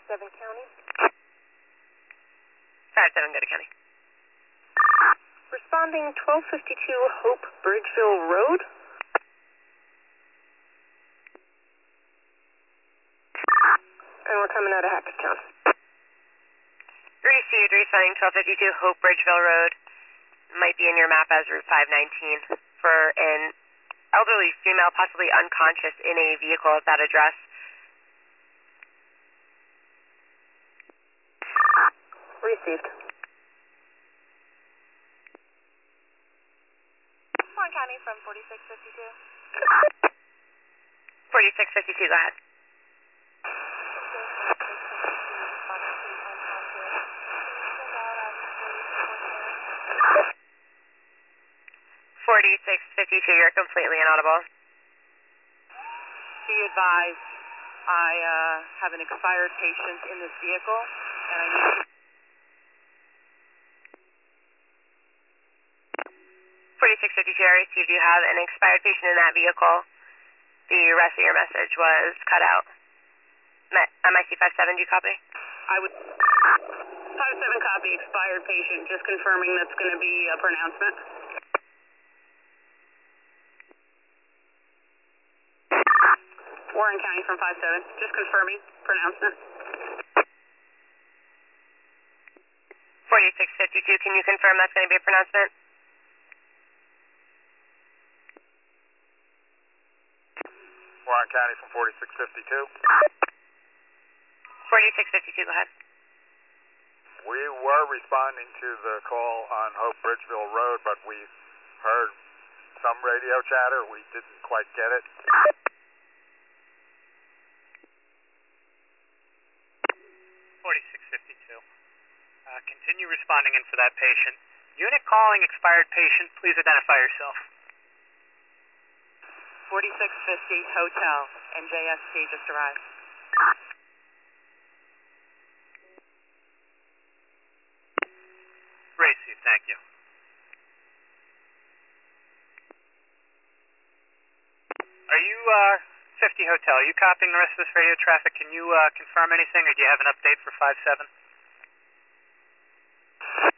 57 County. 57, go to County. Responding 1252 Hope Bridgeville Road. And we're coming out of Hackettstown. Received, responding 1252 Hope Bridgeville Road. Might be in your map as Route 519 for an elderly female, possibly unconscious, in a vehicle at that address. Received. Warren County from 4652. 4652, go ahead. 4652, you're completely inaudible. Be advised, I have an expired patient in this vehicle, and I need to... 4652, I received. You have an expired patient in that vehicle. The rest of your message was cut out. MIC 57, do you copy? I would... 57 copy, expired patient, just confirming that's going to be a pronouncement. Warren County from 57, just confirming, pronouncement. 4652, can you confirm that's going to be a pronouncement? Warren County from 4652. 4652, go ahead. We were responding to the call on Hope Bridgeville Road, but we heard some radio chatter. We didn't quite get it. 4652. Continue responding in for that patient. Unit calling expired patient. Please identify yourself. 4650 Hotel, NJST just arrived. Received, thank you. Are you, 50 Hotel, are you copying the rest of this radio traffic? Can you confirm anything, or do you have an update for 57?